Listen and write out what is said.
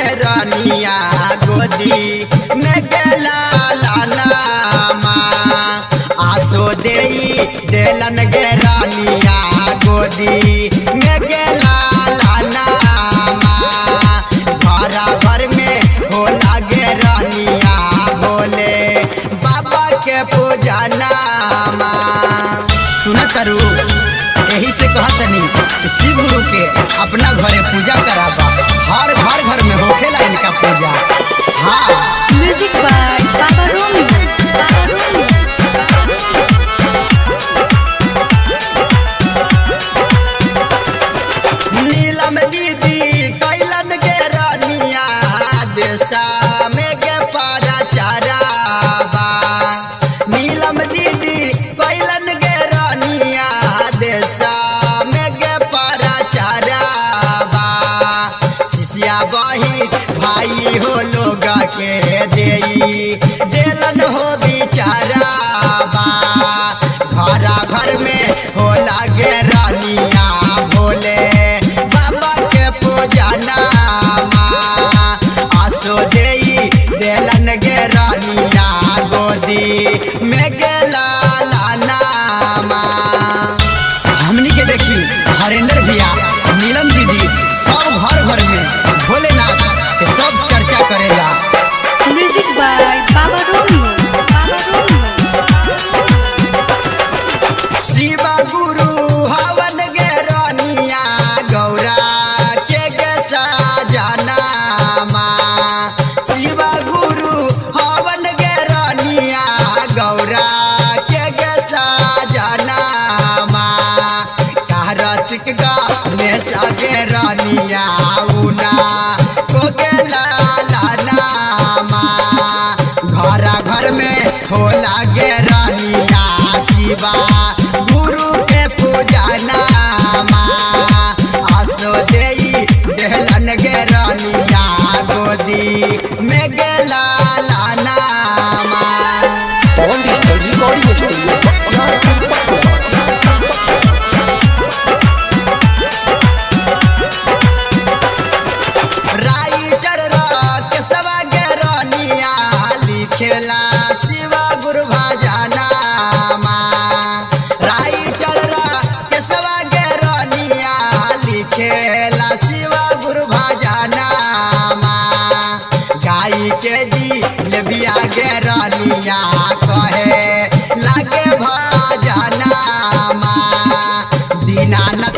गे रानिया गोदी में गेला लाना आसो देई देलन गे रानिया गोदी में गेला लाना घरा घर में होला गे रानिया बोले बाबा के पूजा नामा। सुन तरू यही से कहतनी शिव गुरु के अपना घरे पूजा कराबा, हर घर में होखेला इनका पूजा। हाँ music by Baba Romeo. Neelam दीदी कैलन गे रानिया देशा में गे पारा चाराबा। नीलम दीदी कैलन गे रानिया देशा में गे पारा चाराबा। शिष्या बही भाई हो लोग के देई देलन हो बिचाराबा। घरा घर में होला गे रानिया भोले बाबा के पूजा नामा आसो देई देलन गे रानिया गोदी में गेला लाना। हमनी के देखी हरेंद्र भैया नीलम दीदी सब घर में भोलेनाथ के सब चर्चा करेला। Music by Baba Romeo. Shiva गुरु हवन गे रानिया गौरा के गे साजनामा। शिवा गुरु हवन गे रानिया गौरा के गे साजनामा। कार्तिक गाने सगे रानिया उना को के लालानामा। घरा घर में होला गे रानिया शिवा गुरु के पूजा नामा आसो देई देलन गे रानिया गोदी में गेला लानामा। राइटर केशवा गे रानिया लिखेला शिवा गुरु भजनामा। राइटर केशवा गे रानिया लिखेला शिवा गुरु भजनामा। गाई के जी लेबिया गे रानिया कहे लागे भजनामा। दीनानाथ